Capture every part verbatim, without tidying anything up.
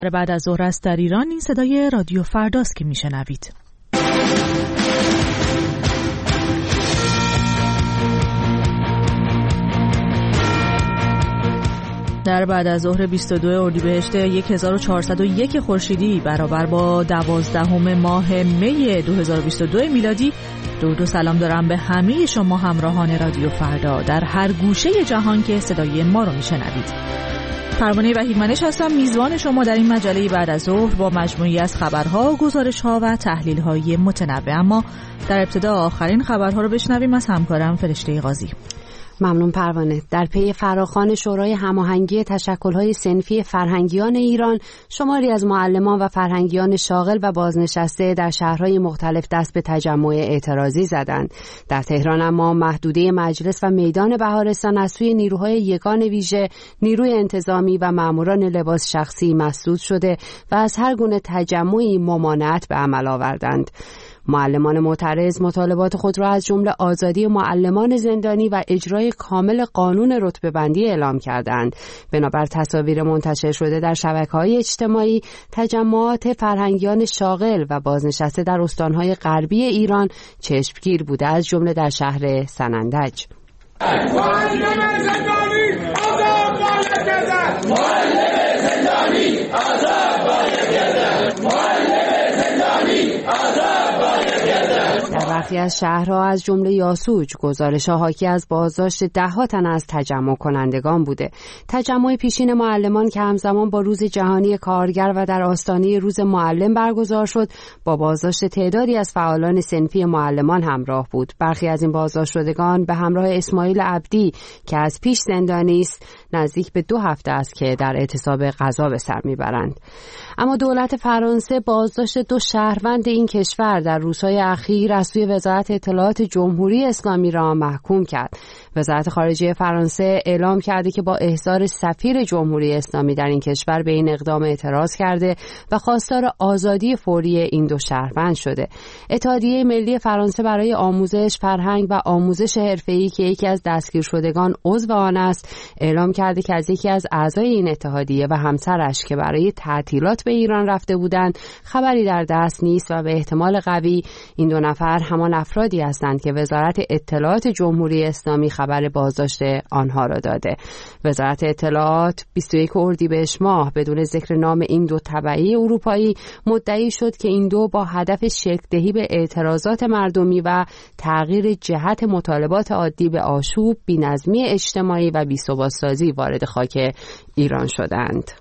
بعد از ظهر است در ایران. این صدای رادیو فرداست که میشنوید. در بعد از ظهر بیست و دو اردیبهشت هزار و چهارصد و یک خورشیدی برابر با دوازدهم ماه می دو هزار و بیست و دو میلادی، درود و سلام دارم به همه شما همراهان رادیو فردا در هر گوشه جهان که صدای ما رو میشنوید. پروانه وحیدمنش هستم، میزبان شما در این مجله بعد از ظهر با مجموعی از خبرها، گزارش‌ها و تحلیل‌های متنوع. اما در ابتدا آخرین خبرها رو بشنویم از همکارم فرشته قاضی. ممنون پروانه. در پی فراخوان شورای هماهنگی تشکل‌های صنفی فرهنگیان ایران، شماری از معلمان و فرهنگیان شاغل و بازنشسته در شهرهای مختلف دست به تجمع اعتراضی زدند. در تهران اما محدوده مجلس و میدان بهارستان از سوی نیروهای یگان ویژه، نیروی انتظامی و ماموران لباس شخصی مسدود شده و از هر گونه تجمعی ممانعت به عمل آوردند. معلمان معترض مطالبات خود را از جمله آزادی معلمان زندانی و اجرای کامل قانون رتبه‌بندی اعلام کردند. بنابر تصاویر منتشر شده در شبکه‌های اجتماعی، تجمعات فرهنگیان شاغل و بازنشسته در استان‌های غربی ایران چشمگیر بوده، از جمله در شهر سنندج. معلم زندانی آزاد باید گردد، معلم زندانی آزاد باید گردد، معلم زندانی آزاد. در برخی از شهرها از جمله یاسوج، گزارش‌ها حاکی از بازداشت ده‌ها تن از تجمع کنندگان بوده. تجمع پیشین معلمان که همزمان با روز جهانی کارگر و در آستانه روز معلم برگزار شد، با بازداشت تعدادی از فعالان صنفی معلمان همراه بود. برخی از این بازداشت شدگان به همراه اسماعیل عبدی که از پیش زندانی است، نزدیک به دو هفته است که در اعتصاب غذا به سر میبرند. اما دولت فرانسه بازداشت دو شهروند این کشور در روزهای اخیر از سوی وزارت اطلاعات جمهوری اسلامی را محکوم کرد. وزارت خارجه فرانسه اعلام کرده که با احضار سفیر جمهوری اسلامی در این کشور به این اقدام اعتراض کرده و خواستار آزادی فوری این دو شهروند شده. اتحادیه ملی فرانسه برای آموزش، فرهنگ و آموزش حرفه‌ای که یکی از دستگیر شدگان عضو آن است، اعلام کرده که از یکی از اعضای این اتحادیه و همسرش که برای تعطیلات به ایران رفته بودند خبری در دست نیست و به احتمال قوی این دو نفر همان افرادی هستند که وزارت اطلاعات جمهوری اسلامی خبر بازداشت آنها را داده. وزارت اطلاعات بیست و یک اردیبهشت ماه بدون ذکر نام این دو تبعی اروپایی مدعی شد که این دو با هدف شکل‌دهی به اعتراضات مردمی و تغییر جهت مطالبات عادی به آشوب، بی‌نظمی اجتماعی و بی‌ثبات‌سازی وارد خاک ایران شدند.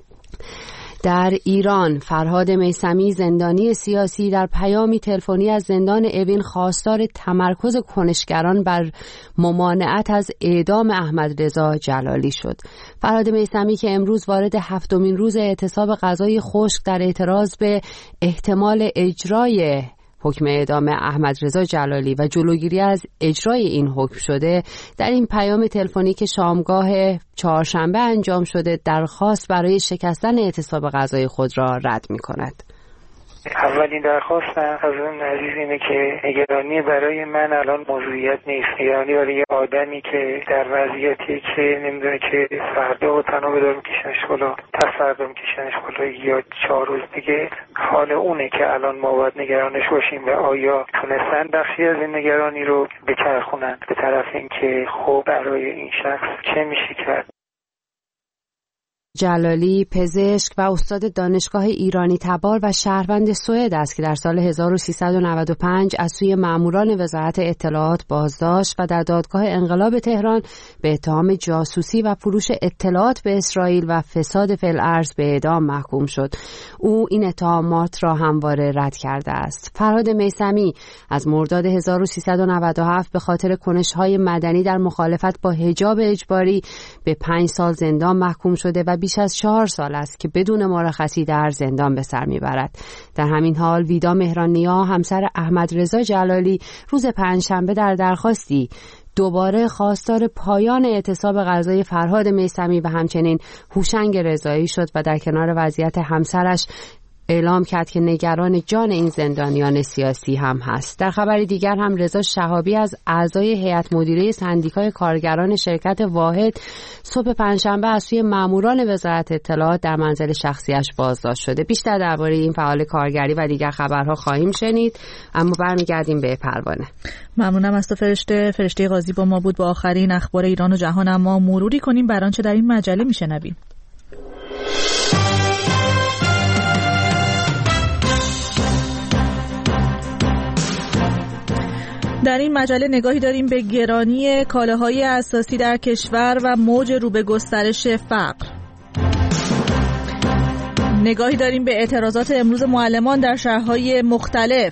در ایران، فرهاد میثمی زندانی سیاسی در پیامی تلفنی از زندان اوین خواستار تمرکز کنشگران بر ممانعت از اعدام احمدرضا جلالی شد. فرهاد میثمی که امروز وارد هفتمین روز اعتصاب غذای خشک در اعتراض به احتمال اجرای حکم اعدام احمدرضا جلالی و جلوگیری از اجرای این حکم شده، در این پیام تلفنی که شامگاه چهارشنبه انجام شده درخواست برای شکستن اعتصاب غذای خود را رد می‌کند. اولین درخواستم از اون عزیز اینه که نگرانی برای من الان موضوعیت نیست، نگرانی برای یه آدمی که در وضعیتی که نمیدونه که فردا و تنها بدار میکشنش بالا، پس فردا میکشنش بالا یا چهار روز دیگه، حال اونه که الان ما باید نگرانش باشیم و آیا تونستن بخشی از این نگرانی رو بچرخونن به طرف این که خب برای این شخص چه میشه کرد. جلالی پزشک و استاد دانشگاه ایرانی تبار و شهروند سوئد است که در سال هزار و سیصد و نود و پنج از سوی ماموران وزارت اطلاعات بازداشت و در دادگاه انقلاب تهران به اتهام جاسوسی و فروش اطلاعات به اسرائیل و فساد فی الارض به اعدام محکوم شد. او این اتهامات را همواره رد کرده است. فرهاد میثمی از مرداد هزار و سیصد و نود و هفت به خاطر کنش‌های مدنی در مخالفت با حجاب اجباری به پنج سال زندان محکوم شده و بیش از چهار سال است که بدون مرخصی در زندان به سر میبرد. در همین حال ویدا مهران‌نیا همسر احمدرضا جلالی روز پنجشنبه در درخواستی دوباره خواستار پایان اعتصاب غذای فرهاد میثمی و همچنین هوشنگ رضایی شد و در کنار وضعیت همسرش اعلام کرد که نگران جان این زندانیان سیاسی هم هست. در خبری دیگر هم رضا شهابی از اعضای هیئت مدیره سندیکای کارگران شرکت واحد صبح پنجشنبه از سوی ماموران وزارت اطلاعات در منزل شخصیش بازداشت شده. بیشتر درباره این فعال کارگری و دیگر خبرها خواهیم شنید، اما برمیگردیم به پروانه. ممنونم از تو فرشته. فرشته قاضی با ما بود با آخرین اخبار ایران و جهان، اما مروری کنیم بر آنچه در این مجله میشنویم. در این مجله نگاهی داریم به گرانی کالاهای اساسی در کشور و موج رو به گسترش فقر. نگاهی داریم به اعتراضات امروز معلمان در شهرهای مختلف.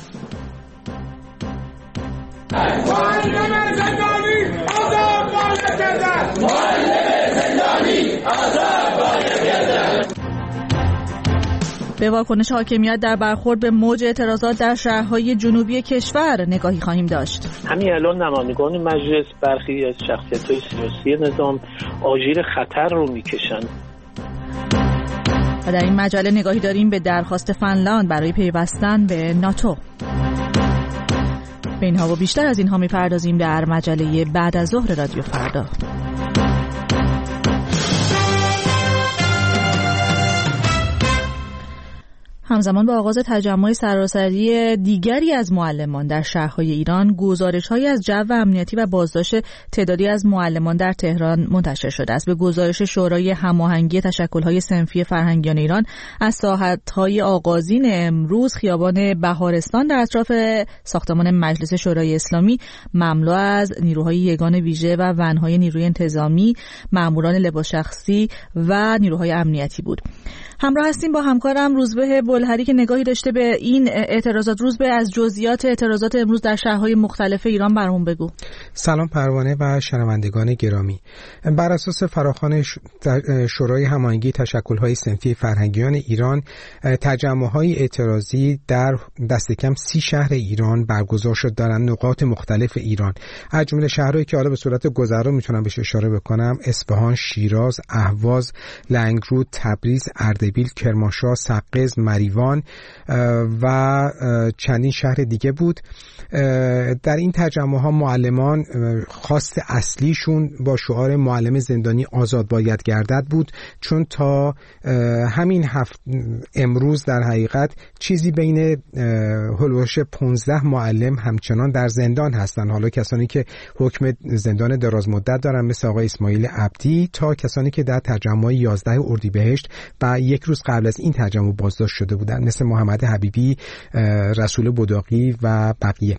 معلم زندانی آزاد باید گردد. معلم زندانی آزاد باید گردد. به واکنش حاکمیت در برخورد به موج اعتراضات در شهرهای جنوبی کشور نگاهی خواهیم داشت. همین الان نمایندگان مجلس برخی از شخصیت‌های سیاسی نظام آژیر خطر رو میکشن. و در این مجله نگاهی داریم به درخواست فنلاند برای پیوستن به ناتو. به اینها و بیشتر از اینها میپردازیم در مجله بعد از ظهر رادیو فردا. همزمان با آغاز تجمع سراسری دیگری از معلمان در شهرهای ایران، گزارش‌هایی از جو امنیتی و بازداشت تعدادی از معلمان در تهران منتشر شده است. به گزارش شورای هماهنگی تشکل‌های صنفی فرهنگیان ایران از ساعت‌های آغازین امروز، خیابان بهارستان در اطراف ساختمان مجلس شورای اسلامی مملو از نیروهای یگان ویژه و ون‌های نیروی انتظامی، ماموران لباس شخصی و نیروهای امنیتی بود. همراه هستیم با همکارم روزبه بلهری که نگاهی داشته به این اعتراضات. روزبه، از جزئیات اعتراضات امروز در شهرهای مختلف ایران برامون بگو. سلام پروانه و شنوندگان گرامی. بر اساس فراخوان شورای هماهنگی تشکل‌های صنفی فرهنگیان ایران، تجمع‌های اعتراضی در دست کم سی شهر ایران برگزار شد در نقاط مختلف ایران. از جمله شهرهایی که حالا به صورت گذرا میتونم بهش اشاره بکنم: اصفهان، شیراز، اهواز، لنگرود، تبریز، اردبیل، کرمانشاه، سقز، مریوان و چندین شهر دیگه بود. در این تجمع‌ها معلمان خواست اصلیشون با شعار معلم زندانی آزاد باید گردد بود، چون تا همین هفت امروز در حقیقت چیزی بین هلوش پانزده معلم همچنان در زندان هستن. حالا کسانی که حکم زندان دراز مدت دارن مثل آقای اسماعیل عبدی، تا کسانی که در تجمع یازده اردیبهشت و یک روز قبل از این تجمع بازداشت شده بودند، مثل محمد حبیبی، رسول بداقی و بقیه.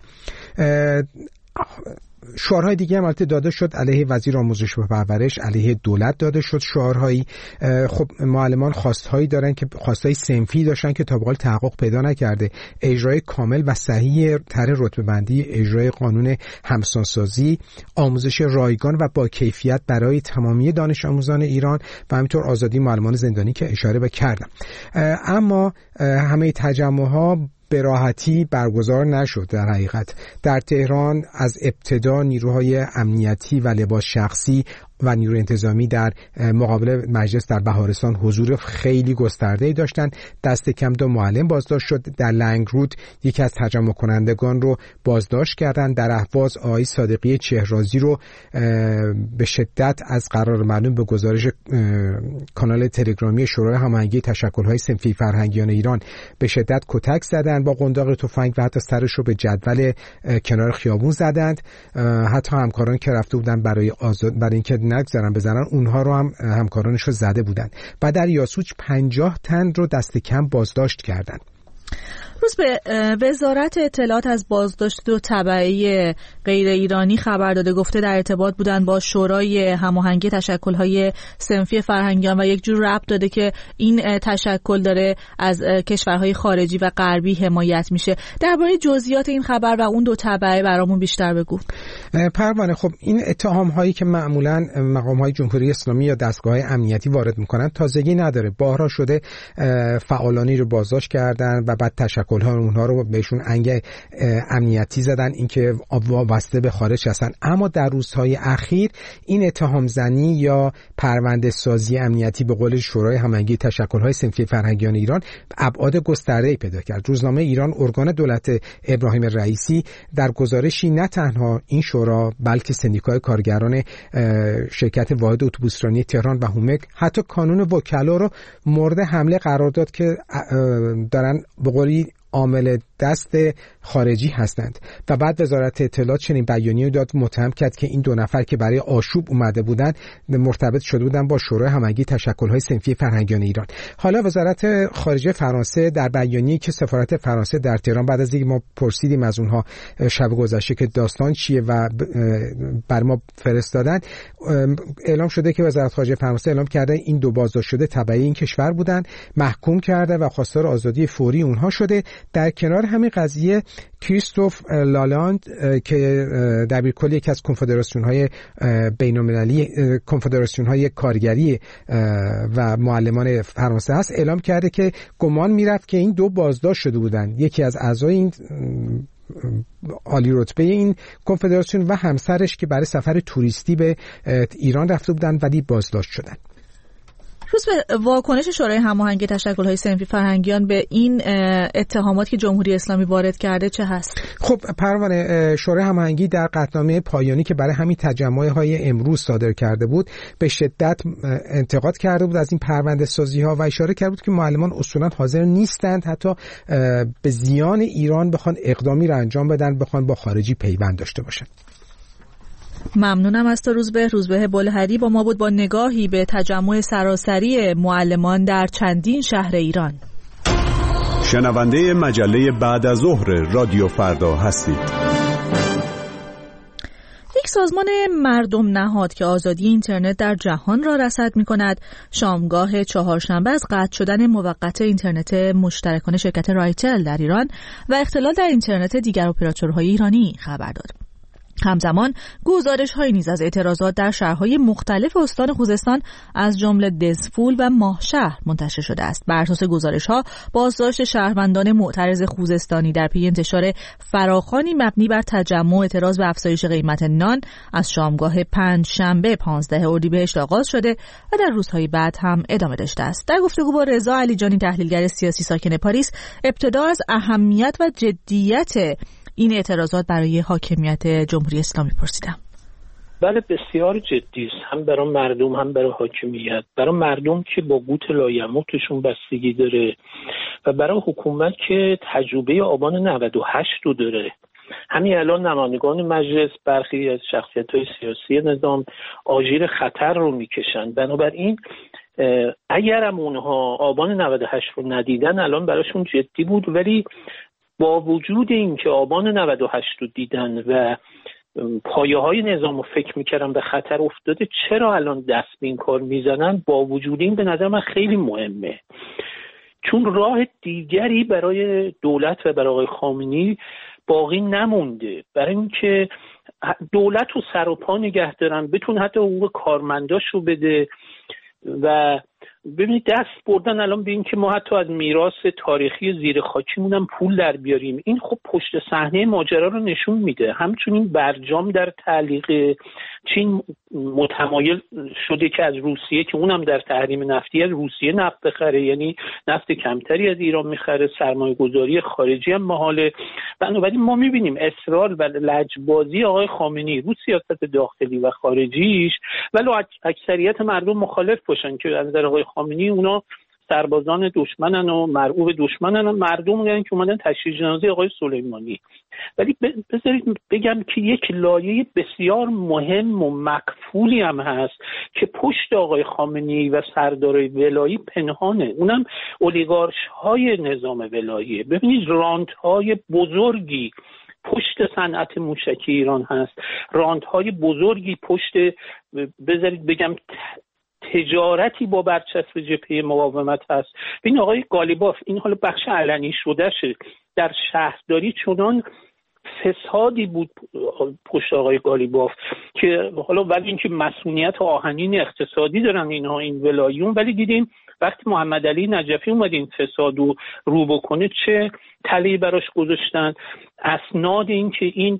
شعارهای دیگه هم البته داده شد، علیه وزیر آموزش و پرورش، علیه دولت داده شد شعارهایی. خب معلمان خواستهایی دارن که خواستهای صنفی داشتن که تا به حال تحقق پیدا نکرده: اجرای کامل و صحیح طرح رتبه بندی، اجرای قانون همسانسازی، آموزش رایگان و با کیفیت برای تمامی دانش آموزان ایران و همینطور آزادی معلمان زندانی که اشاره به کردم. اما همه تجمع‌ها به راحتی برگزار نشد. در حقیقت در تهران از ابتدا نیروهای امنیتی و لباس شخصی و نیروی انتظامی در مقابل مجلس در بهارستان حضور خیلی گسترده‌ای داشتن. دست کم دو معلم بازداشت شد. در لنگرود یکی از تجمع کنندگان رو بازداشت کردن. در اهواز آقای صادقی چهرازی رو به شدت از قرار معلوم به گزارش کانال تلگرامی شورای هماهنگی تشکل‌های صنفی فرهنگیان ایران به شدت کتک زدن با قنداق تفنگ و حتی سرش رو به جدول کنار خیابون زدند. حتی همکاران که رفته بودن برای آزاد برای اینکه نگذارن بزنن، اونها رو هم همکارانش رو زده بودن. و در یاسوج پنجاه تن رو دست کم بازداشت کردند. روز به وزارت اطلاعات از بازداشت دو تبعه غیر ایرانی خبر داده، گفته در ارتباط بودن با شورای هماهنگی تشکل‌های صنفی فرهنگیان و یک جور ربط داده که این تشکل داره از کشورهای خارجی و غربی حمایت میشه. درباره جزئیات این خبر و اون دو تبعه برامون بیشتر بگو. پروانه، خب این اتهام هایی که معمولا مقام های جمهوری اسلامی یا دستگاه امنیتی وارد میکنن تازگی نداره. بارها شده فعالانی رو بازداشت کردن و بعد تشکل تشکل‌ها اونها رو بهشون انگ امنیتی زدن، اینکه وابسته به خارج هستن. اما در روزهای اخیر این اتهام زنی یا پرونده سازی امنیتی به قول شورای هماهنگی تشکل‌های صنفی فرهنگیان ایران ابعاد گسترده‌ای پیدا کرد. روزنامه ایران ارگان دولت ابراهیم رئیسی در گزارشی نه تنها این شورا بلکه سندیکای کارگران شرکت واحد اتوبوسرانی تهران و هومک حتی کانون وکلا رو مورد حمله قرار داد که دارن به قولی عامل دست خارجی هستند و بعد وزارت اطلاعات چنین بیانیه‌ای داد، متهم کرد که این دو نفر که برای آشوب اومده بودند مرتبط شده بودند با شورای هماهنگی تشکل‌های صنفی فرهنگیان ایران. حالا وزارت خارجه فرانسه در بیانیه‌ای که سفارت فرانسه در تهران بعد از اینکه ما پرسیدیم از اونها شب گذشته که داستان چیه و بر ما فرستادن، اعلام شده که وزارت خارجه فرانسه اعلام کرده این دو بازداشت شده تبعی این کشور بودند، محکوم کرده و خواستار آزادی فوری اونها شده. در کنار همین قضیه کریستوف لالاند که دبیرکل یکی از کنفدراسیون‌های بین‌المللی کنفدراسیون‌های کارگری و معلمان فرانسه هست، اعلام کرده که گمان می‌رفت که این دو بازداشت شده بودند، یکی از اعضای این عالی رتبه این کنفدراسیون و همسرش که برای سفر توریستی به ایران رفته بودند ولی بازداشت شدند. روز به واکنش شورای هماهنگی تشکل‌های صنفی فرهنگیان به این اتهامات که جمهوری اسلامی وارد کرده چه هست؟ خب پروانه، شورای هماهنگی در قطعنامه پایانی که برای همین تجمع‌های امروز صادر کرده بود به شدت انتقاد کرده بود از این پرونده سازی‌ها و اشاره کرده بود که معلمان اصولاً حاضر نیستند حتی به زیان ایران بخوان اقدامی را انجام بدن، بخوان با خارجی پیوند داشته باشند. ممنونم از تو روزبه. روزبه بلهری با ما بود با نگاهی به تجمع سراسری معلمان در چندین شهر ایران. شنونده مجله بعد از ظهر رادیو فردا هستید. یک سازمان مردم نهاد که آزادی اینترنت در جهان را رصد می‌کند، شامگاه چهارشنبه از قطع شدن موقت اینترنت مشترکان شرکت رایتل در ایران و اختلال در اینترنت دیگر اپراتورهای ایرانی خبر داد. همزمان گزارش‌هایی نیز از اعتراضات در شهرهای مختلف استان خوزستان از جمله دزفول و ماهشهر منتشر شده است. بر اساس گزارش‌ها بازداشت شهروندان معترض خوزستانی در پی انتشار فراخوانی مبنی بر تجمع اعتراض به افزایش قیمت نان از شامگاه پنج شنبه پانزده اردیبهشت آغاز شده و در روزهای بعد هم ادامه داشته است. در گفتگو با رضا علیجانی تحلیلگر سیاسی ساکن پاریس، ابتدا از اهمیت و جدیت این اعتراضات برای حاکمیت جمهوری اسلامی پرسیدم. بله بسیار جدی است، هم برای مردم هم برای حاکمیت. برای مردم که با قوت لایموتشون بستگی داره و برای حکومت که تجربه آبان نود و هشت رو داره. همین الان نمایندگان مجلس برخی از شخصیت‌های سیاسی نظام آژیر خطر رو میکشن. بنابراین اگر هم اونها آبان نود و هشت رو ندیدن الان براشون جدی بود، ولی با وجود اینکه آبان نود و هشت رو دیدن و پایه های نظام رو فکر میکردن به خطر افتاده، چرا الان دست به این کار میزنن؟ با وجود این به نظر من خیلی مهمه، چون راه دیگری برای دولت و برای آقای خامنه‌ای باقی نمونده برای اینکه دولت رو سر و پا نگه دارن، بتون حتی حقوق کارمنداش رو بده. و ببینید دست بردن الان به این که ما حتی از میراث تاریخی زیر خاکیمون هم پول در بیاریم. این خب پشت صحنه ماجرا رو نشون میده. همچنین برجام در تعلیق چین متمایل شده که از روسیه که اونم در تحریم نفتی از روسیه نفت بخره، یعنی نفت کمتری از ایران میخره، سرمایه گذاری خارجی هم محاله. بنابراین ما میبینیم اصرار و لجبازی آقای خامنه‌ای رو سیاست داخلی و خارجیش، ولی اکثریت مردم مخالف باشن که از نظر آقای خامنه‌ای اونا سربازان دشمنن و مرعوب دشمنن و مردم میگن که اومدن تشییع جنازه آقای سلیمانی. ولی بذارید بگم که یک لایه بسیار مهم و مکفولی هم هست که پشت آقای خامنه‌ای و سردارای ولایی پنهانه، اونم اولیگارش های نظام ولایی. ببینید رانت های بزرگی پشت صنعت موشکی ایران هست، رانت های بزرگی پشت بذارید بگم تجارتی با برچسب جبهه مقاومت هست. این آقای قالیباف، این حالا بخش علنی شده شه در شهرداری چنان فسادی بود پشت آقای قالیباف که حالا ولی اینکه مسئولیت آهنین اقتصادی دارن اینها این ولایون، ولی دیدیم وقتی محمد علی نجفی اومد این فساد رو رو بکنه چه تله‌ای براش گذاشتن. اسناد این که این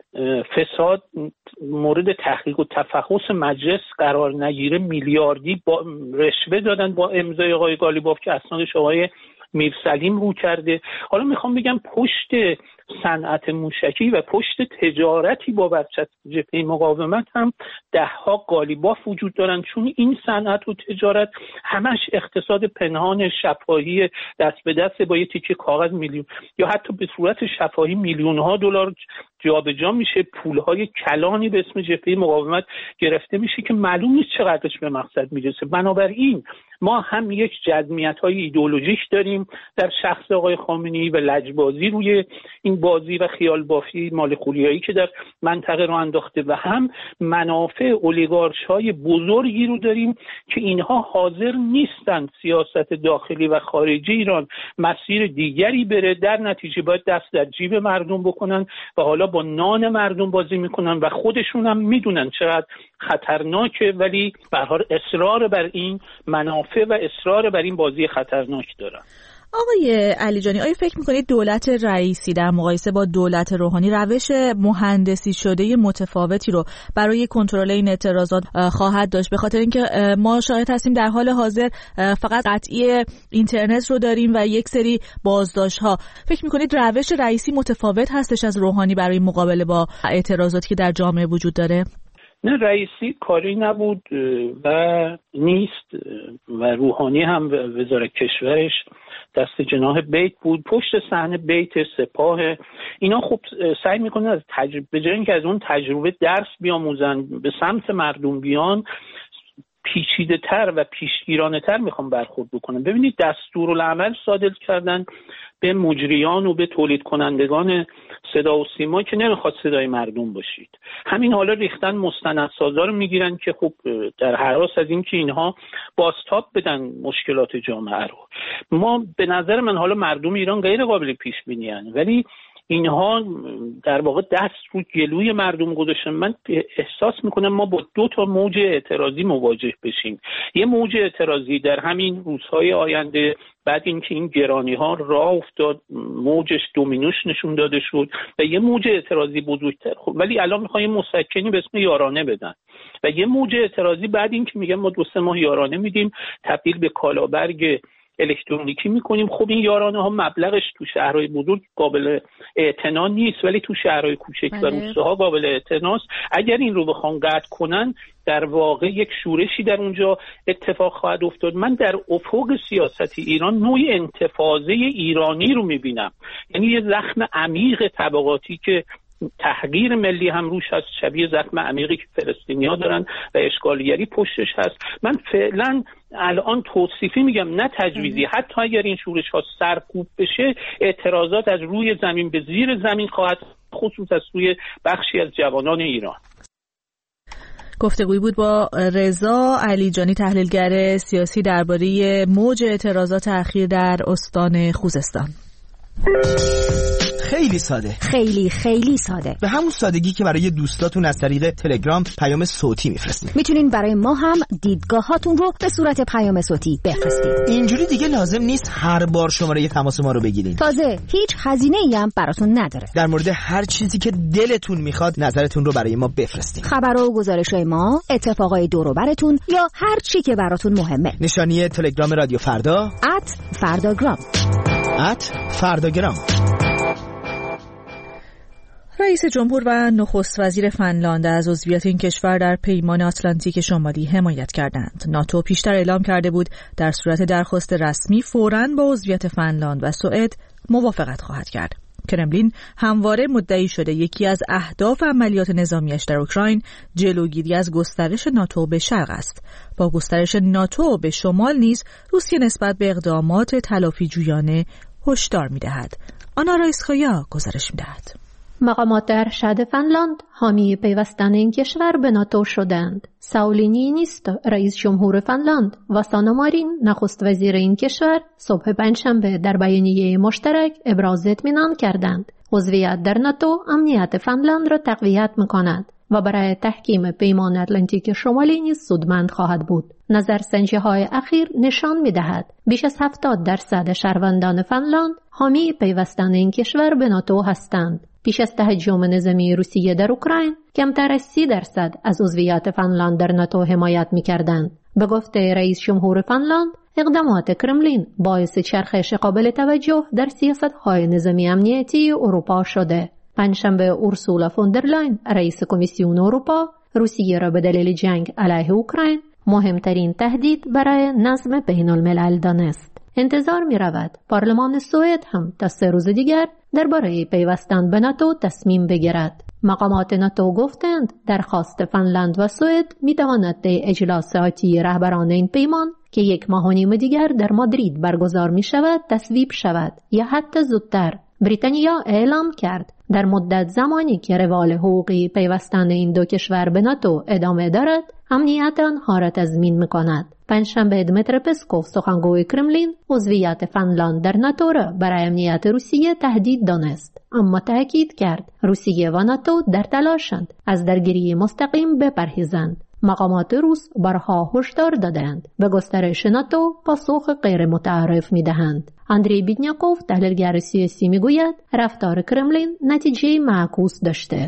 فساد مورد تحقیق و تفحص مجلس قرار نگیره میلیاردی با رشوه دادن با امضای آقای قالیباف که اسنادش آقای میرسلیم رو کرده. حالا میخوام بگم پشت صنعت موشکی و پشت تجارتی با بچه جبهه مقاومت هم ده ها قالیباف وجود دارن، چون این صنعت و تجارت همش اقتصاد پنهان شفاهی دست به دست با یه تیکه کاغذ میلیون یا حتی به صورت شفاهی میلیون ها دلار جابجا میشه، پولهای کلانی به اسم جبهه مقاومت گرفته میشه که معلوم نیست چقدرش به مقصد میرسه. بنابراین ما هم یک جزمیت‌های ایدئولوژیک داریم در شخص آقای خامنه‌ای و لجبازی روی این بازی و خیال بافی مال خولیایی که در منطقه رو انداخته و هم منافع اولیگارش‌های بزرگی رو داریم که اینها حاضر نیستن سیاست داخلی و خارجی ایران مسیر دیگری بره، در نتیجه باید دست در جیب مردم بکنن و حالا با نان مردم بازی میکنن و خودشون هم میدونن چقدر خطرناکه، ولی به هر حال اصرار بر این منافع و اصرار بر این بازی خطرناک دارن. آقای علیجانی، آیا فکر میکنید دولت رئیسی در مقایسه با دولت روحانی روش مهندسی شده متفاوتی رو برای کنترل این اعتراضات خواهد داشت؟ به خاطر اینکه ما شاهد هستیم در حال حاضر فقط قطعی اینترنت رو داریم و یک سری بازداشت‌ها. فکر میکنید روش رئیسی متفاوت هستش از روحانی برای مقابله با اعتراضاتی که در جامعه وجود داره؟ نه، رئیسی کاری نبود و نیست و روحانی هم وزارت کشورش دست جناح بیت بود، پشت صحنه بیت سپاه. اینا خب سعی میکنن از تجربه به جای اینکه از اون تجربه درس بیاموزن به سمت مردم بیان، پیچیده تر و پیشگیرانه تر میخوام برخورد بکنن. ببینید دستورالعمل صادر کردن به مجریان و به تولید کنندگان صدا و سیما که نمیخواد صدای مردم باشید. همین حالا ریختن مستندسازا رو میگیرن که خب در هراس از این که اینها بازتاب بدن مشکلات جامعه رو. ما به نظر من حالا مردم ایران غیر قابل پیش بینی ان، ولی اینها در واقع دست رو گلوی مردم گذاشتن. من احساس میکنم ما با دو تا موج اعتراضی مواجه بشیم. یه موج اعتراضی در همین روزهای آینده بعد اینکه این گرانی ها راه افتاد، موجش دومینوش نشون داده شد و یه موج اعتراضی بزرگتر، خب ولی الان میخوایم مسکنی به اسم یارانه بدن و یه موج اعتراضی بعد اینکه میگن ما دو سه ماه یارانه میدیم تبدیل به کالابرگ الکترونیکی میکنیم. خب این یارانه ها مبلغش تو شهرهای بزرگ قابل اعتنا نیست، ولی تو شهرهای کوچک و روستاها قابل اعتناست. اگر این رو بخوان قطع کنن در واقع یک شورشی در اونجا اتفاق خواهد افتاد. من در افق سیاست ایران نوعی انتفاضه ایرانی رو میبینم، یعنی یه زخم عمیق طبقاتی که تحقیر ملی هم روش هست، شبیه زخم عمیقی که فلسطینی‌ها دارن و اشغالگری پشتش هست. من فعلا الان توصیفی میگم نه تجویزی، حتی اگر این شورش ها سرکوب بشه اعتراضات از روی زمین به زیر زمین خواهد، خصوص از سوی بخشی از جوانان ایران. گفتگویی بود با رضا علیجانی، تحلیلگر سیاسی، درباره موج اعتراضات اخیر در استان خوزستان. خیلی ساده، خیلی خیلی ساده، به همون سادگی که برای دوستاتون از طریق تلگرام پیام صوتی میفرستین. میتونین برای ما هم دیدگاهاتون رو به صورت پیام صوتی بفرستید. اینجوری دیگه لازم نیست هر بار شماره تماس ما رو بگیرین. تازه هیچ هزینه‌ای هم براتون نداره. در مورد هر چیزی که دلتون میخواد نظرتون رو برای ما بفرستین. خبر و گزارش‌های ما، اتفاقای دور و براتون یا هر چی که براتون مهمه. نشانی تلگرام رادیو فردا ات فرداگرام ات فرداگرام. رئیس جمهور و نخست وزیر فنلاند از عضویت این کشور در پیمان آتلانتیک شمالی حمایت کردند. ناتو پیشتر اعلام کرده بود در صورت درخواست رسمی فوراً با عضویت فنلاند و سوئد موافقت خواهد کرد. کرملین همواره مدعی شده یکی از اهداف عملیات نظامیش در اوکراین جلوگیری از گسترش ناتو به شرق است. با گسترش ناتو به شمال نیز روسیه نسبت به اقدامات تلافی جویانه هشدار می‌دهد. آنا رایسکایا گزارش می‌دهد. مقامات در ارشد فنلاند حامی پیوستن این کشور به ناتو شدند. ساولی نیینیستو رئیس جمهور فنلاند و سانا مارین نخست وزیر این کشور صبح پنجشنبه در بیانیه مشترک ابراز اطمینان کردند. عضویت در ناتو امنیت فنلاند را تقویت می‌کند و برای تحکیم پیمان اتلانتیک شمالی نیز سودمند خواهد بود. نظرسنجی‌های اخیر نشان می‌دهد بیش از هفتاد درصد شهروندان فنلاند حامی پیوستن این کشور به ناتو هستند. پیش از تهاجم نظامی روسیه در اوکراین کمتر از سی درصد از عضویت فنلاند در ناتو حمایت می‌کردند. به گفته رئیس جمهور فنلاند، اقدامات کرملین باعث چرخش قابل توجه در سیاست‌های نظامی امنیتی اروپا شده. پنجشنبه اورسولا فوندرلاین رئیس کمیسیون اروپا روسیه را به دلیل جنگ علیه اوکراین مهمترین تهدید برای نظم بین الملل دانست. انتظار می رود پارلمان سوئد هم تا سه روز دیگر درباره پیوستن به ناتو تصمیم بگیرد. مقامات ناتو گفتند درخواست فنلاند و سوئد می تواند در اجلاس آتی رهبران این پیمان که یک ماه و نیم دیگر در مادرید برگزار می شود تصویب شود یا حتی زودتر. بریتانیا اعلام کرد در مدت زمانی که روال حقوقی پیوستن این دو کشور به ناتو ادامه دارد، امنیت آنها را تضمین می‌کند. پنجشنبه دمیتر پسکوف سخنگوی کرملین عضویت فنلاند در ناتو را برای امنیت روسیه تهدید دانست، اما تاکید کرد روسیه و ناتو در تلاشند از درگیری مستقیم بپرهیزند. مقامات روس بارها هشدار دادند به گسترش ناتو پاسخ غیر متعارف می‌دهند. اندری بیدنیاکوف تحلیلگر سیاسی میگوید رفتار کرملین نتیجه معکوس داشته.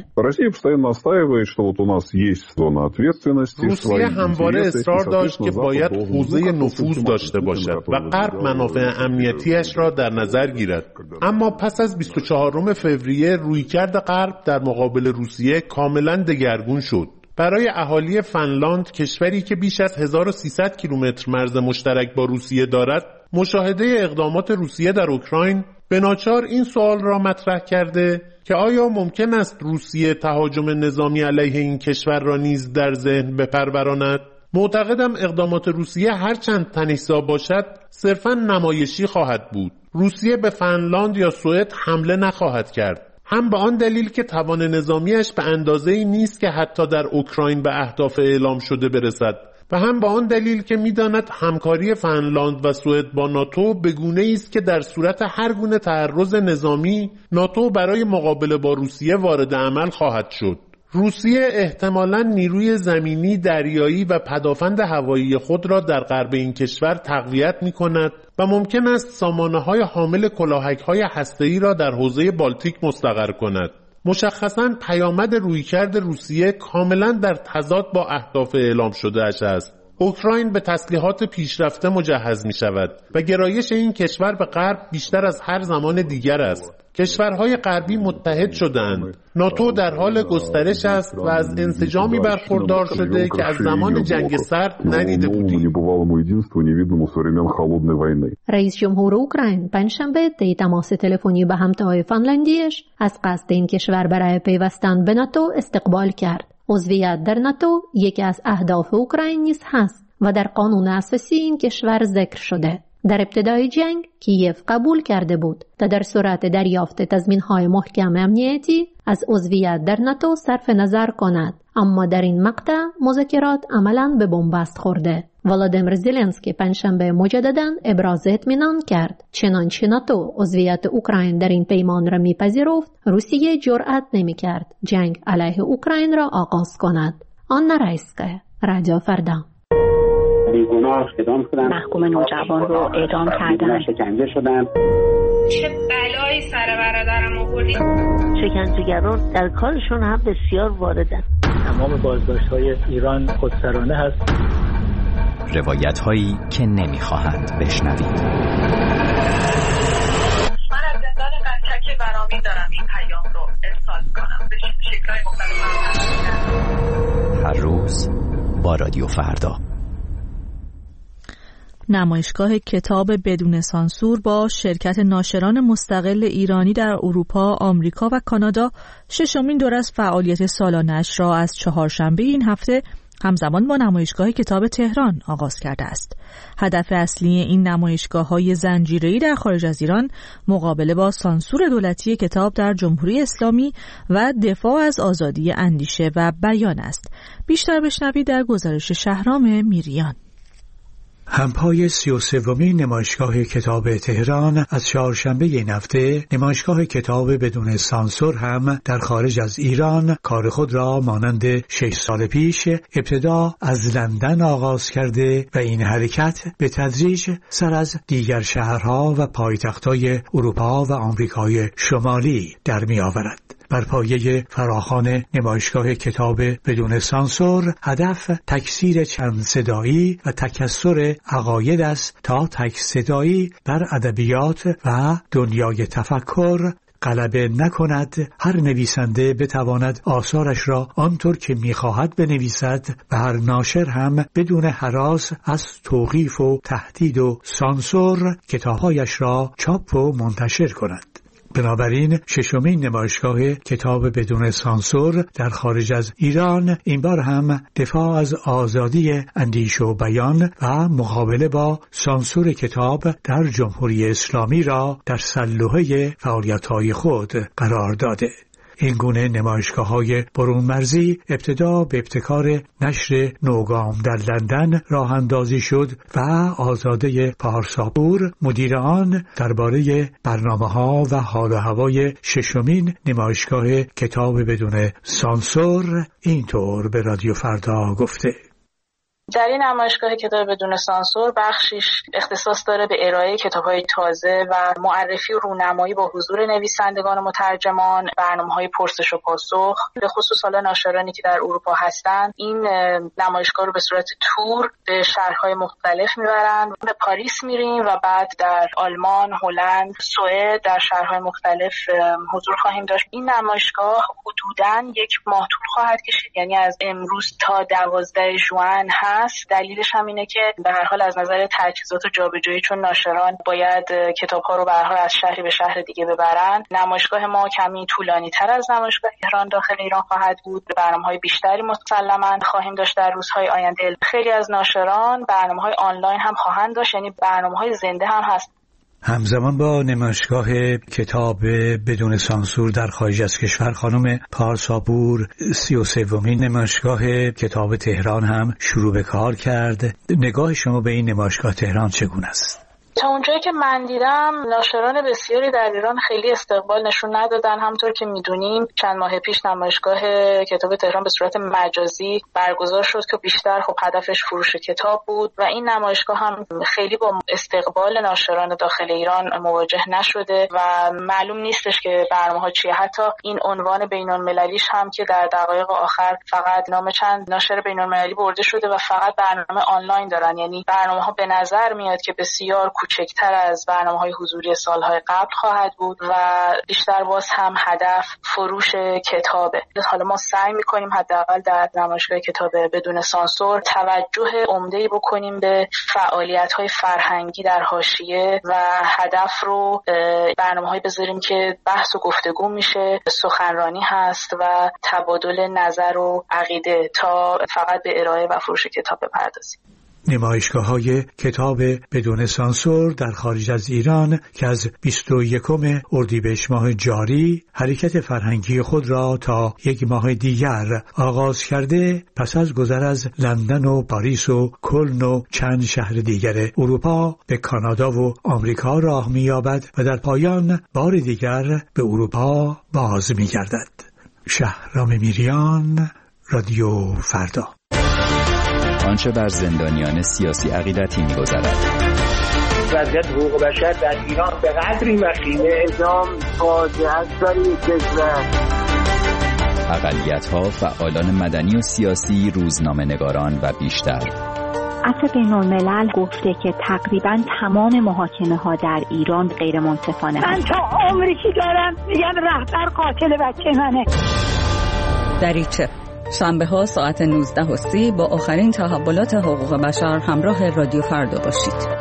روسیه همواره اصرار داشت که باید حوزه نفوذ داشته باشد و غرب منافع امنیتیش را در نظر گیرد. اما پس از بیست و چهارم فوریه رویکرد غرب در مقابل روسیه کاملا دگرگون شد. برای اهالی فنلاند، کشوری که بیش از هزار و سیصد کیلومتر مرز مشترک با روسیه دارد، مشاهده اقدامات روسیه در اوکراین به ناچار این سوال را مطرح کرده که آیا ممکن است روسیه تهاجم نظامی علیه این کشور را نیز در ذهن بپروراند؟ معتقدم اقدامات روسیه هرچند تنش‌زا باشد صرفاً نمایشی خواهد بود. روسیه به فنلاند یا سوئد حمله نخواهد کرد، هم به آن دلیل که توان نظامیش به اندازه‌ای نیست که حتی در اوکراین به اهداف اعلام شده برسد و هم به آن دلیل که می‌داند همکاری فنلاند و سوئد با ناتو به گونه‌ای است که در صورت هر گونه تعرض نظامی ناتو برای مقابله با روسیه وارد عمل خواهد شد. روسیه احتمالاً نیروی زمینی، دریایی و پدافند هوایی خود را در غرب این کشور تقویت می‌کند و ممکن است سامانه‌های حامل کلاهک‌های هسته‌ای را در حوزه بالتیک مستقر کند. مشخصاً پیامد رویکرد روسیه کاملاً در تضاد با اهداف اعلام شده اش است. اوکراین به تسلیحات پیشرفته مجهز می شود و گرایش این کشور به غرب بیشتر از هر زمان دیگر است. کشورهای غربی متحد شدند. ناتو در حال گسترش است و از انسجامی برخوردار شده که از زمان جنگ سرد ندیده بودیم. رئیس جمهور اوکراین پنجشنبه طی تماس تلفنی به همتای فنلاندیش از قصد این کشور برای پیوستن به ناتو استقبال کرد. عضویت در ناتو یکی از اهداف اوکراین نیز هست و در قانون اساسی این کشور ذکر شده. در ابتدای جنگ کیف قبول کرده بود تا در صورت دریافت تضمین‌های محکم امنیتی از عضویت در ناتو صرف نظر کند، اما در این مقطع مذاکرات عملاً به بنبست خورده. ولادیمیر زلنسکی پنجشنبه مجدداً ابراز اطمینان کرد چنانچه ناتو عضویت اوکراین در این پیمان را میپذیرفت، روسیه جرأت نمی‌کرد جنگ علیه اوکراین را آغاز کند. آن رئیسکه رادیو فردا. محکوم نوجوان رو اعدام کردن، شکنجه چه بلایی سر برادرم آوردی. شکنجهگران در کارشون هم بسیار واردن. تمام بازداشت‌های ایران خودسرانه هست. روایت هایی که نمیخواهند بشنوید. من از زندان قنچکی برامی دارم این پیام رو ارسال کنم به شکل‌های مختلف. هر روز با رادیو فردا. نمایشگاه کتاب بدون سانسور با شرکت ناشران مستقل ایرانی در اروپا، آمریکا و کانادا ششمین دوره از فعالیت سالانه‌اش را از چهارشنبه این هفته همزمان با نمایشگاه کتاب تهران آغاز کرده است. هدف اصلی این نمایشگاه‌های زنجیره‌ای در خارج از ایران مقابله با سانسور دولتی کتاب در جمهوری اسلامی و دفاع از آزادی اندیشه و بیان است. بیشتر بشنوید در گزارش شهرام میریان. همپای سی و سومین نمایشگاه کتاب تهران از چهارشنبه این هفته نمایشگاه کتاب بدون سانسور هم در خارج از ایران کار خود را مانند شش سال پیش ابتدا از لندن آغاز کرده و این حرکت به تدریج سر از دیگر شهرها و پایتخت‌های اروپا و آمریکای شمالی در می آورد. بر پایه فراخوان نمایشگاه کتاب بدون سانسور هدف تکثیر چند صدایی و تکثر عقاید است تا تک صدایی بر ادبیات و دنیای تفکر غلبه نکند، هر نویسنده بتواند آثارش را آنطور که می‌خواهد بنویسد و هر ناشر هم بدون هراس از توقیف و تهدید و سانسور کتاب‌هایش را چاپ و منتشر کند. بنابراین ششمین نمایشگاه کتاب بدون سانسور در خارج از ایران این بار هم دفاع از آزادی اندیشه و بیان و مقابله با سانسور کتاب در جمهوری اسلامی را در سلوحه فعالیت‌های خود قرار داده. این گونه نمایشگاه‌های برون مرزی ابتدا به ابتکار نشر نوگام در لندن راه اندازی شد و آزاده پارساپور مدیر آن درباره برنامه‌ها و حال و هوای ششمین نمایشگاه کتاب بدون سانسور اینطور به رادیو فردا گفته: در این نمایشگاه کتاب بدون سانسور بخشیش اختصاص داره به ارائه کتاب‌های تازه و معرفی و رونمایی با حضور نویسندگان و مترجمان، برنامه‌های پرسش و پاسخ، به خصوص حالا ناشرانی که در اروپا هستند. این نمایشگاه رو به صورت تور به شهرهای مختلف میبرن. به پاریس میریم و بعد در آلمان، هلند، سوئد در شهرهای مختلف حضور خواهیم داشت. این نمایشگاه حدوداً یک ماه طول خواهد کشید، یعنی از امروز تا دوازده ژوئن هست. دلیلش هم اینه که به هر حال از نظر تجهیزات و جابجایی، چون ناشران باید کتاب‌ها رو به هر حال از شهری به شهر دیگه ببرن، نمایشگاه ما کمی طولانی‌تر از نمایشگاه تهران داخل ایران خواهد بود. برنامه‌های بیشتری مسلماً خواهیم داشت در روزهای آینده. خیلی از ناشران برنامه‌های آنلاین هم خواهند داشت، یعنی برنامه‌های زنده هم هست. همزمان با نمایشگاه کتاب بدون سانسور در خارج از کشور، خانم پارساپور سی و سومین نمایشگاه کتاب تهران هم شروع به کار کرد. نگاه شما به این نمایشگاه تهران چگونه است؟ تا اونجایی که من دیدم ناشران بسیاری در ایران خیلی استقبال نشون ندادن. همونطور که میدونیم چند ماه پیش نمایشگاه کتاب تهران به صورت مجازی برگزار شد که بیشتر خب هدفش فروش کتاب بود و این نمایشگاه هم خیلی با استقبال ناشران داخل ایران مواجه نشده و معلوم نیستش که برنامه‌ها چیه. حتی این عنوان بین‌المللیش هم که در دقایق آخر فقط نام چند ناشر بین‌المللی برده شده و فقط برنامه آنلاین دارن، یعنی برنامه‌ها به نظر میاد که بسیار کوچکتر از برنامه‌های حضوری سال‌های قبل خواهد بود و بیشتر باز هم هدف فروش کتابه. حالا ما سعی می‌کنیم حداقل در نمایشگاه کتاب بدون سانسور توجه عمده‌ای بکنیم به فعالیت‌های فرهنگی در حاشیه و هدف رو برنامه‌هایی بذاریم که بحث و گفتگو میشه، سخنرانی هست و تبادل نظر و عقیده تا فقط به ارائه و فروش کتاب بپردازیم. نمایشگاه‌های کتاب بدون سانسور در خارج از ایران که از بیست و یکم اردیبهشت ماه جاری حرکت فرهنگی خود را تا یک ماه دیگر آغاز کرده، پس از گذر از لندن و پاریس و کلن و چند شهر دیگر اروپا به کانادا و آمریکا راه می‌یابد و در پایان بار دیگر به اروپا باز می‌گردد. شهرام میریان، رادیو فردا. آنچه بر زندانیان سیاسی عقیدتی می‌گذرد. وضعیت حقوق بشر در ایران به قدری وخیمه، اعدام فاجعه است در این کشور. اقلیت‌ها، فعالان مدنی و سیاسی، روزنامه‌نگاران و بیشتر. عفو بین‌الملل گفته که تقریباً تمام محاکمه‌ها در ایران غیر منصفانه من تا عمری که دارم میگم رهبر قاتل بچه منه. دریچه شنبه ها ساعت نوزده و سی با آخرین تحولات حقوق بشر همراه رادیو فردا باشید.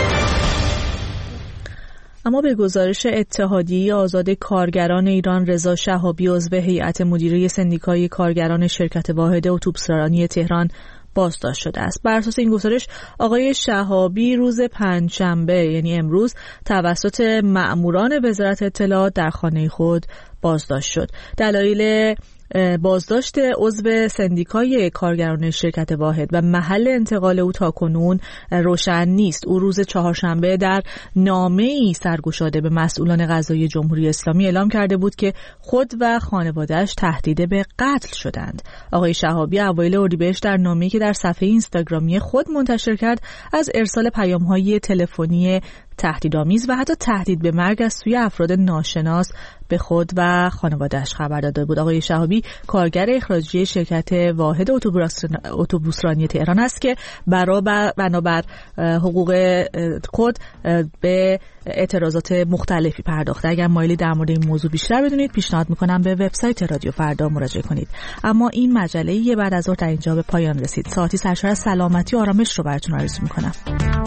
اما به گزارش اتحادیه آزاد کارگران ایران، رضا شهابی عضو هیئت مدیره سندیکای کارگران شرکت واحد اتوبوسرانی تهران بازداشت شده است. بر اساس این گزارش آقای شهابی روز پنجشنبه یعنی امروز توسط مأموران وزارت اطلاعات در خانه خود بازداشت شد. دلایل بازداشت عضو سندیکای کارگران شرکت واحد و محل انتقال او تاکنون روشن نیست. او روز چهارشنبه در نامه‌ای سرگشاده به مسئولان قضایی جمهوری اسلامی اعلام کرده بود که خود و خانواده‌اش تهدید به قتل شدند. آقای شهابی اوایل اردیبهشت در نامه‌ای که در صفحه اینستاگرامی خود منتشر کرد از ارسال پیام‌های تلفنی تهدیدآمیز و حتی تهدید به مرگ از سوی افراد ناشناس به خود و خانواده‌اش خبر داده بود. آقای شهابی کارگر اخراجی شرکت واحد اتوبوسرانی تهران است که برابر بنابر حقوق کد به اعتراضات مختلفی پرداخته. اگر مایلی در مورد این موضوع بیشتر بدونید پیشنهاد میکنم به وبسایت رادیو فردا مراجعه کنید. اما این مجله بعد از ظهر در اینجا به پایان رسید. ساعتی سرشار از سلامتی و آرامش رو براتون آرزو میکنم.